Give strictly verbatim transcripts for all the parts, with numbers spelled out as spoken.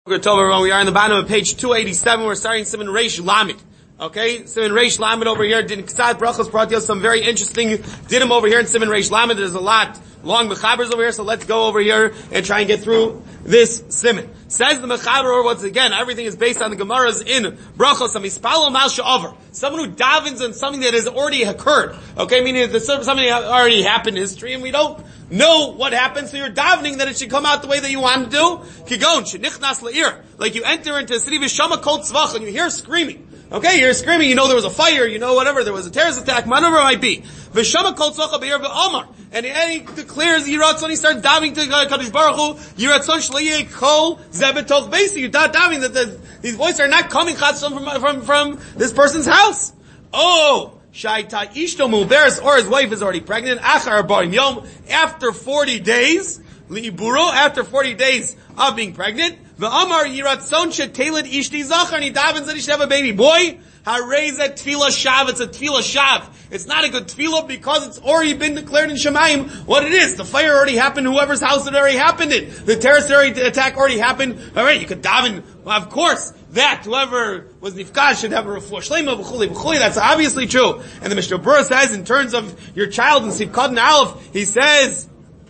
We are in the bottom of page two eighty-seven. We're starting Siman Reish Lamed. Okay, Siman Reish Lamed over here. Din Ksad Brachos brought you some very interesting dinim over here in Siman Reish Lamed. There's a lot long mechabers over here, so let's go over here and try and get through this siman. Says the mechaber, once again, everything is based on the Gemaras in Brachos. Amispalo Mal She'over. Someone who davens on something that has already occurred. Okay, meaning that something already happened in history, and we don't know what happened, so you're davening that it should come out the way that you want to do. Kigon shenichnas la'ir, like you enter into a city v'shama kol tzvach and you hear screaming. Okay, you're screaming. You know there was a fire. You know whatever there was a terrorist attack, whatever it might be. V'shama kol tzvach be'ir v'omar, and he declares Yiratzon. He starts davening to Kadosh Baruch Hu. Yiratzon shleiyeh kol zebetoch beisi. You're not davening that the, these voices are not coming chatzon from from from this person's house. Oh. Shaita ishto muberes, or his wife is already pregnant. Achar barim yom, after forty days, liiburo, after forty days of being pregnant. V'amar yiratzon sheteled ishti zachar, and he davens that he should have a baby boy. Harezet tefillah shav, it's a tefillah shav. It's not a good tefillah because it's already been declared in Shemayim what it is. The fire already happened, whoever's house it already happened in. The terrorist attack already happened. Alright, you could daven, well, of course, that whoever was nifkah should have a refuah shlema, v'chuli, v'chuli, that's obviously true. And the Mishnah Berurah says, in terms of your child in Sivkot and Aleph, he says,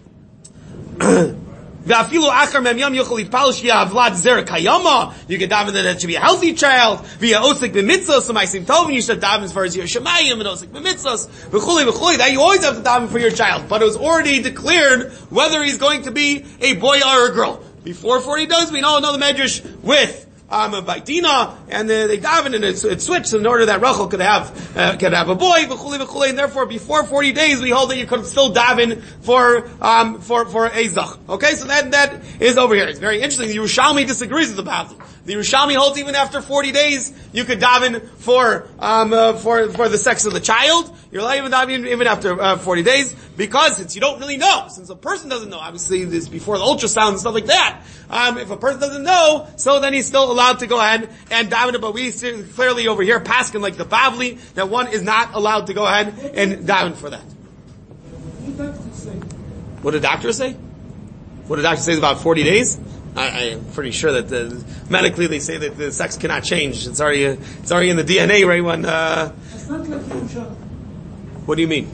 V'afilu achar mem yom yochel yitpal sheyah avlad zer kayama. You can daven that it should be a healthy child. V'ya osik b'mitzvos, so ma'asim tovim, you should daven as far as your shemayim and osik b'mitzvos. V'chuli v'chuli, that you always have to daven for your child. But it was already declared whether he's going to be a boy or a girl. Before forty days, we all know the medrash with Um, a Baitina, and uh, they daven and it, it switched in order that Rachel could have, uh, could have a boy, v'chuli v'chuli, and therefore before forty days we hold that you could still daven for, um, for, for a zach. Okay, so that, that is over here. It's very interesting. The Yerushalmi disagrees with the Bavli. The Yerushalmi holds even after forty days you could daven for, um, uh, for, for the sex of the child. You're allowed even daven even after, uh, forty days, because since you don't really know, since a person doesn't know, obviously this before the ultrasound and stuff like that, um, if a person doesn't know, so then he's still allowed to go ahead and daven it, but we see clearly over here, paskin like the Bavli, that one is not allowed to go ahead and daven for that. What did the doctor say? What did the doctor say about forty days? I, I am pretty sure that the, medically they say that the sex cannot change. It's already, it's already in the D N A, right? When, uh, what do you mean?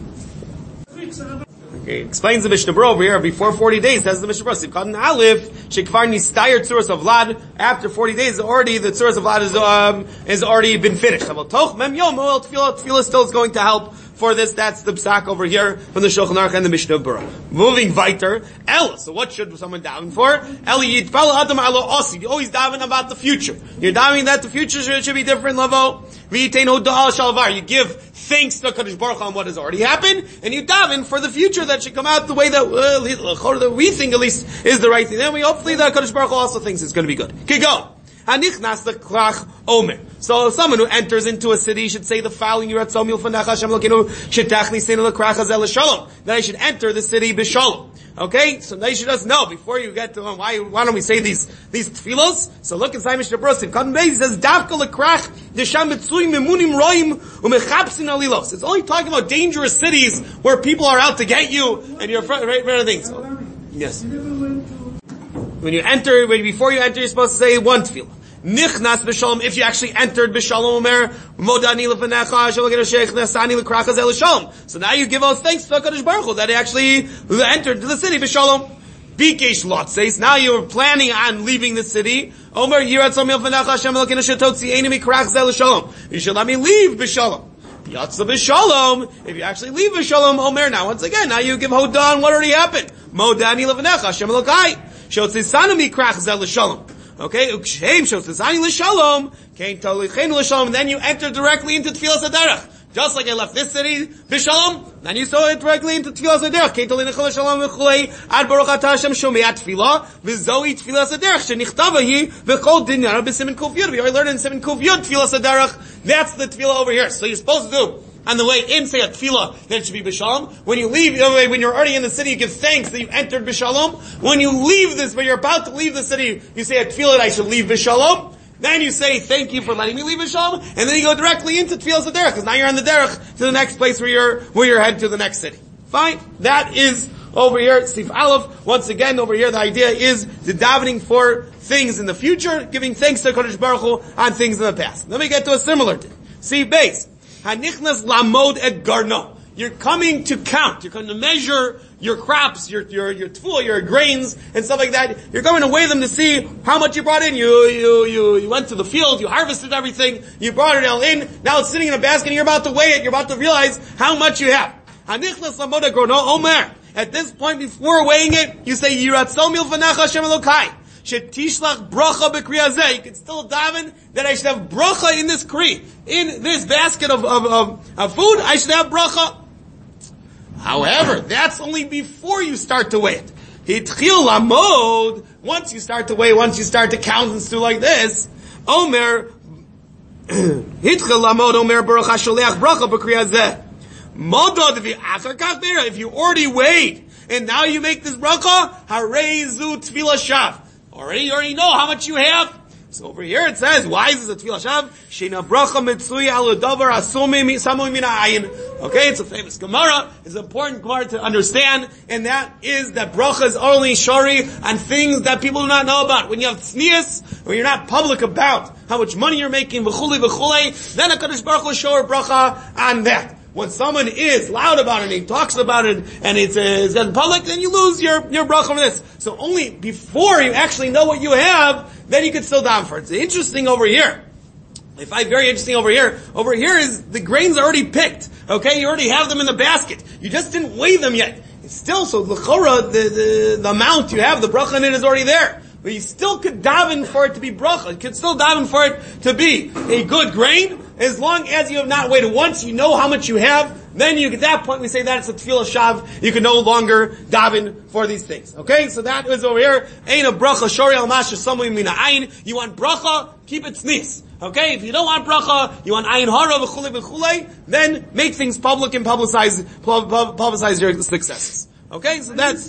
Okay, explains the Mishnah Berurah over here, before forty days, says the Mishnah Berurah, Sivkot and Aleph, Shekvar Nistayr Tzuras of Vlad, after forty days, already, the Tzuras of Vlad is, um, has already been finished. Toch Mem Yom, well, Tefillah still is going to help for this. That's the psak over here from the Shulchan Aruch and the Mishnah Berurah. Moving weiter, El, so what should someone daven for? El Yitpal Adam Alo Osi, you always daven about the future. You're davening that the future should, should be different, Lavo. V'yitein Hoda'al Shalvar, you give thanks to Kadosh Baruch Hu on what has already happened, and you daven for the future that should come out the way that, uh, that we think at least is the right thing. Then we hopefully that Kadosh Baruch Hu also thinks it's going to be good. Okay, go. Hanichnas leklach omer. So someone who enters into a city should say the following: Yiratzon milfanach Hashem Elokeinu shetachni seinu lekrach hazel l'shalom. That I should enter the city b'shalom. Okay, so they should just know before you get to um, why. Why don't we say these these tefillos? So look inside Mishnah Berurah. Cotton Beis says davka lekrach desham mitzuyim memunim roim umechapsin alilos. It's only talking about dangerous cities where people are out to get you and you're afraid right, right, things. So, yes. When you enter, when, before you enter, you're supposed to say one tefillah. Nichnas b'shalom, if you actually entered b'shalom, omer, modani l'fanecha, shalom sheikh nesani l'krach hazel l'shalom. So now you give us thanks to HaKadosh Baruch Hu that he actually entered the city b'shalom. Bikesh lot says, now you're planning on leaving the city. Omer, yiratzon milfanecha, Hashem elokeinu shetotzi'eni mikrach hazel l'shalom. You should let me leave b'shalom. Yatsa b'shalom, if you actually leave b'shalom, omer, now once again, now you give hodah on what already happened. Modani l'fanecha, Hashem elokai. Shotzisanu mikrach zel l'shalom. Okay, ukshem shotzisani l'shalom, kain tolichenu l'shalom, then you enter directly into Tfilas HaDerech. Just like I left this city, b'shalom, then you saw it directly into Tfilas HaDerech. Kain tolichenu l'shalom v'chulei, ad baruch atah Hashem shomeat tefillah, v'zoi Tfilas HaDerech, shenichtava hi, v'chol dinyara b'simen kuf yud. We already learned in simen kuf yud, Tfilas HaDerech. That's the tefillah over here. So you're supposed to do on the way in, say a tefillah, that it should be b'shalom. When you leave, when you're already in the city, you give thanks that you entered b'shalom. When you leave this, when you're about to leave the city, you say a tefillah that I should leave b'shalom. Then you say, thank you for letting me leave b'shalom. And then you go directly into tefillah derech, because now you're on the derech to the next place where you're, where you're headed to the next city. Fine. That is over here, Sif Aleph, once again, over here, the idea is the davening for things in the future, giving thanks to Kodesh Baruch Hu on things in the past. Then we get to a similar thing. Sif Beis. Hanichnas lamod et garno. You're coming to count. You're coming to measure your crops, your your your tefillah, your grains, and stuff like that. You're going to weigh them to see how much you brought in. You you you you went to the field, you harvested everything, you brought it all in. Now it's sitting in a basket, and you're about to weigh it. You're about to realize how much you have. Hanichnas lamod et garno omer. At this point, before weighing it, you say Yiratzon milvanecha Hashem Elokai. Shetishlach bracha b'kriyazeh. You can still daven that I should have bracha in this kri, in this basket of of of, of food. I should have bracha. However, that's only before you start to weigh it. Hitchil lamod, once you start to weigh, once you start to count and do like this, Omer, Hitchil lamod, Omer baruch ha-sholeach bracha b'kriyazeh. Modod v'achar kach beira, if you already weighed, and now you make this bracha, hareizu tefillah shav. Already, you already know how much you have. So over here it says, why is this a tefillah shav? Sheina bracha mitzuya al davar asumi samu min ha'ayin. Okay, it's a famous Gemara. It's an important Gemara to understand, and that is that bracha is only shori on things that people do not know about. When you have tznius, when you're not public about how much money you're making, v'chuli v'chulei, then HaKadosh Baruch Hu show bracha on that. When someone is loud about it, and he talks about it, and it's, uh, it's in public, then you lose your, your bracha from this. So only before you actually know what you have, then you can still down for it. It's interesting over here. I find very interesting over here. Over here is the grains are already picked. Okay, you already have them in the basket. You just didn't weigh them yet. It's still, so l'chora, the, the, the amount you have, the bracha in it is already there. But you still could daven for it to be bracha. You could still daven for it to be a good grain, as long as you have not weighed it. Once you know how much you have, then you, at that point, we say that it's a tefillah shav. You can no longer daven for these things. Okay, so that is over here. Ein a bracha shori al masha samu min ha'ayin. You want bracha, keep it tznis. Okay, if you don't want bracha, you want ayin hara v'chulei v'chulei, then make things public and publicize, publicize your successes. Okay, so that's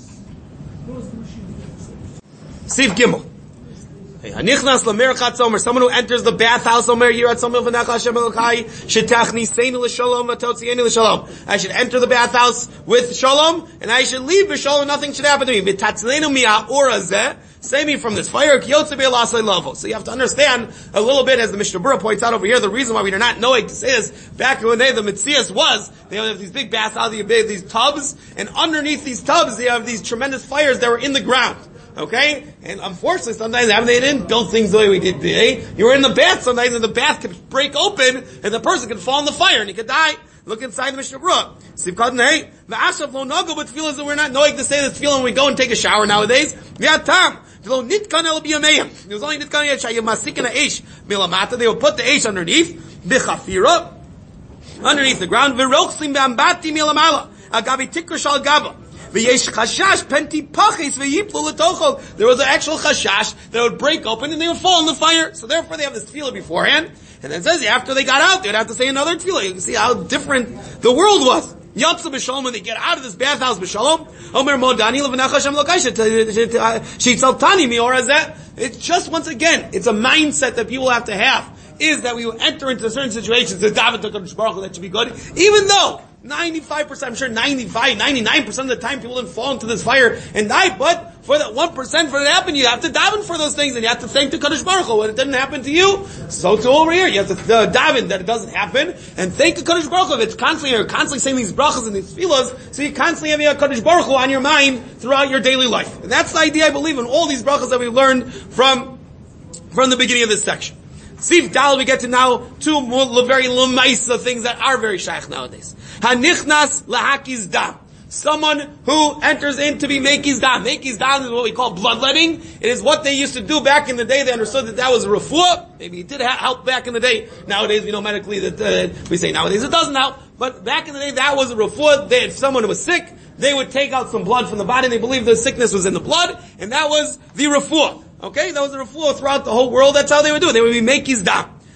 Sif Gimel. Hanichnas lamerchatz omer, someone who enters the bathhouse omer yiratzon milvanecha Hashem Elokai shetachni seinu l'shalom v'totzieni l'shalom. I should enter the bathhouse with shalom, and I should leave with shalom. Nothing should happen to me. V'tatzleinu mi'a'or hazeh, save me from this fire. Kiyotze be'elasei lavo. So you have to understand a little bit, as the Mishnah Berurah points out over here, the reason why we are not knowing to say this. Back in the day, the Metzias was they have these big bathhouses, these tubs, and underneath these tubs, they have these tremendous fires that were in the ground. Okay? And unfortunately, sometimes they didn't build things the way we did today. You were in the bath sometimes, and the bath could break open, and the person could fall in the fire, and he could die. Look inside the Mishnah Berurah. Sivkad nei, v'ashav lo nago, but tefillah is that we're not knowing to say this tefillah when we go and take a shower nowadays. V'yatam, v'lo nitkan el b'yameim. There was only nitkan el shayim masikin ha'esh milamata. They would put the esh underneath, b'chafira, underneath the ground, v'rochsim b'ambati milamala, agabi tikr shal gaba. There was an actual chashash that would break open and they would fall in the fire. So therefore they have this tefillah beforehand. And then it says after they got out, they'd have to say another tefillah. You can see how different the world was. Yatsa b'shalom, when they get out of this bathhouse b'shalom, Omer modani l'v'nach Hashem l'kai she'itzaltani mi'or hazeh. It's just, once again, it's a mindset that people have to have, is that we will enter into certain situations, the daven to Kodesh Baruch Hu, that should be good, even though ninety-five percent, I'm sure ninety-five, ninety-nine percent of the time people didn't fall into this fire and die, but for that one percent for it to happen, you have to daven for those things, and you have to thank the Kodesh Baruch Hu when it didn't happen to you. So too over here, you have to uh, daven that it doesn't happen, and thank the Kodesh Baruch Hu if it's constantly, you're constantly saying these brachas and these tefillas, so you constantly have your Kodesh Baruch Hu on your mind throughout your daily life. And that's the idea, I believe, in all these brachas that we learned from, from the beginning of this section. Sif Dal, we get to now two very lemaisa things that are very shaykh nowadays. Hanichnas lahakiz dam. Someone who enters in to be mekiz dam. Mekiz dam is what we call bloodletting. It is what they used to do back in the day. They understood that that was a refuah. Maybe it did help back in the day. Nowadays we know medically that, uh, we say nowadays it doesn't help. But back in the day that was a refuah. They, if someone was sick, they would take out some blood from the body. They believed the sickness was in the blood. And that was the refuah. Okay, that was a refuah throughout the whole world. That's how they would do it. They would be mekiz dam.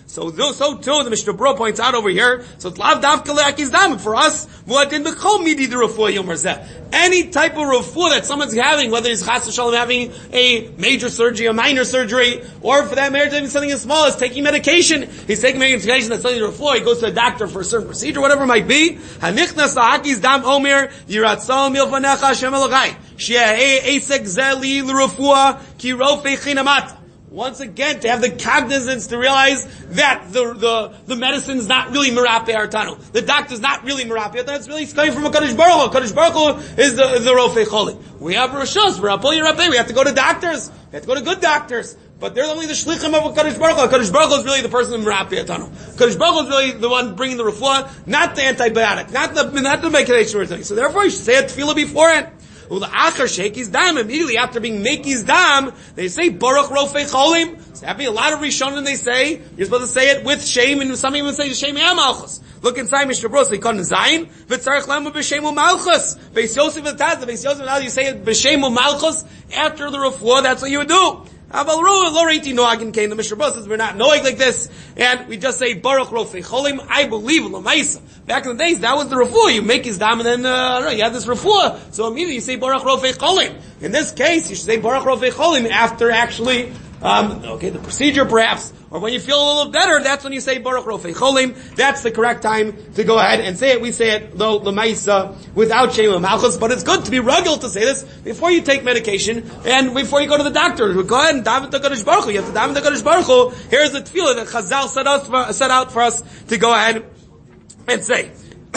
So, so too, the Mishnah Berurah points out over here, so it's lav davka le'akiz dam. For us, mu'adin b'chol midi de refuah yom hazeh. Any type of refuah that someone's having, whether he's chas v'shalom having a major surgery, a minor surgery, or for that matter, even something as small as taking medication. He's taking medication that's something to refuah. He goes to a doctor for a certain procedure, whatever it might be. Hanichnas la'akiz dam omer yiratzal milfanecha Hashem Elokai. She'eh esek zeli l'refuah ki rofei chinamat. Once again, to have the cognizance to realize that the the the medicine's not really merape artano. The doctor's not really merape artano. It's really coming from a Kadosh Baruch Hu. Kadosh Baruch Hu is the, is the Rofei Choli. We have Rishos, Rapoli Rapeh. We have to go to doctors. We have to go to good doctors. But they're only the shlichim of a Kadosh Baruch Hu. Kadosh Baruch Hu is really the person in merape artano. Kadosh Baruch Hu is really the one bringing the refuah, not the antibiotic, not the not the medication or anything. So therefore, you should say a tefillah beforehand. Immediately after being Meki's Dam, they say Baruch Rofei Cholim. So having a lot of Rishonim, they say you're supposed to say it with shame, and some even say Shem Malchus. Look inside Mishnah Berurah. They call it Zayin. V'tzarich lemu b'Shem Malchus. Beis Yosef v'Taz. Beis Yosef v'Taz. You say it b'Shem Malchus after the refuah. That's what you would do. The Mishnah Berurah says we're not knowing like this, and we just say Baruch Rofei Cholim. I believe L'maisa. Back in the days, that was the refuah. You make his dam, and then uh, you have this refuah. So immediately you say Baruch Rofei Cholim. In this case, you should say Baruch Rofei Cholim after actually, um, okay, the procedure perhaps, or when you feel a little better. That's when you say Baruch Rofei Cholim. That's the correct time to go ahead and say it. We say it though L'maisa without Shem Malchus, but it's good to be rugged to say this before you take medication and before you go to the doctor. Go ahead and daven to Kadosh Baruch Hu. You have to daven to Kadosh Baruch Hu. Here's the tefillah that Chazal set out for, set out for us to go ahead and say.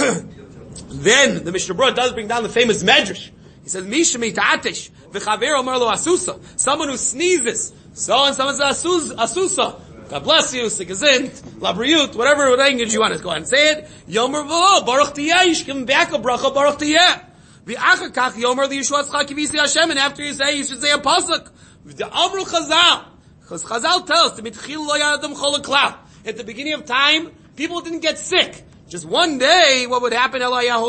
Then the Mishnah Berurah does bring down the famous medrash. He says, Misha mitatish v'chaver omar lo asusa. Someone who sneezes. So and someone says asusa. God bless you, sikazint, labriyut, whatever language you want to go ahead and say it. Yomer v'lo, baruch tiyeh, you should give him back a bracha, baruch tiyeh. V'achar kach yomer liyishua tzcha kivisi Hashem, and after you say, you should say a pasuk. V'amru chazal. Because chazal tells us, mitchil lo yadam chol ha'klal. At the beginning of time, people didn't get sick. Just one day, what would happen?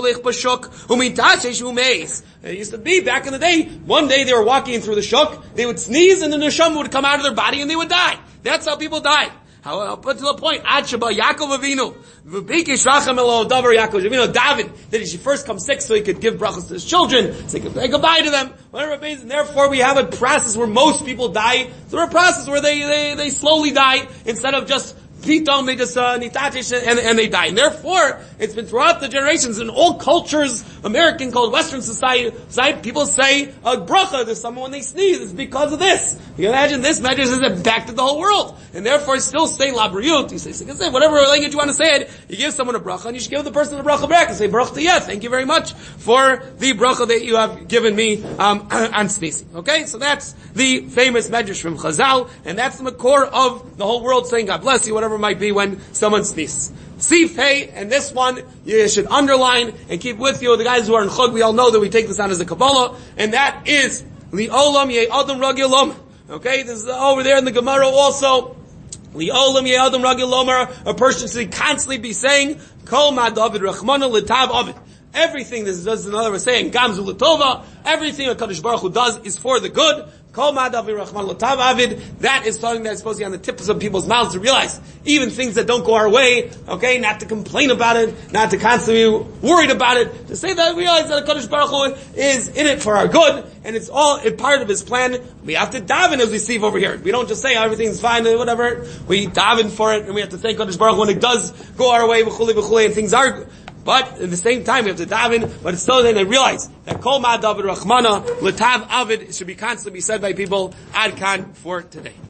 It used to be, back in the day, one day they were walking through the shuk, they would sneeze and the neshama would come out of their body and they would die. That's how people died. How, up to the point, Ad Sheba Yaakov Avinu, V'bikish Rachem Elo Davar Yaakov Avinu, David, that he should first come sick so he could give brachas to his children, so he could say goodbye to them, whatever it means, and therefore we have a process where most people die, through a process where they, they, they slowly die, instead of just Pitom, they just, uh, nitatish, and, and they die. And therefore, it's been throughout the generations, in all cultures, American called Western society, society people say, a bracha to someone when they sneeze, it's because of this. You can imagine this message has impacted the whole world. And therefore, still say labriyut, you say, you can say whatever language you want to say it, you give someone a bracha, and you should give the person a bracha back, and say, baruch tiyeh, thank you very much for the bracha that you have given me, um, on sneezing. Okay? So that's the famous medrash from Chazal, and that's the makor of the whole world saying, God bless you, whatever it might be when someone sneezes. Sif Hey, and this one you should underline and keep with you. The guys who are in Chug, we all know that we take this on as a Kabbalah, and that is Li'olam Ye'adam Ragilom. Okay, this is over there in the Gemara also. Li'olam Ye'adam Ragilom, a person should constantly be saying, Kol Ma David Rachmana L'tav Avid. Everything, this is another way of saying, Gamzu L'tova, everything that Kadosh Baruch Hu does is for the good. Kol Ma'adavi Rachman L'tav Avid. That is something that's supposed to be on the tips of people's mouths to realize even things that don't go our way, okay, not to complain about it, not to constantly be worried about it, to say that we realize that Kadosh Baruch Hu is in it for our good, and it's all a part of His plan. We have to daven as we see over here. We don't just say oh, everything's fine and whatever. We daven for it, and we have to thank Kadosh Baruch Hu when it does go our way, v'chuli v'chuli, and things are. But at the same time, we have to daven, but it's still then I realize that Kol Ma David Rachmana L'tav Avid should be constantly be said by people. Ad Kan for today.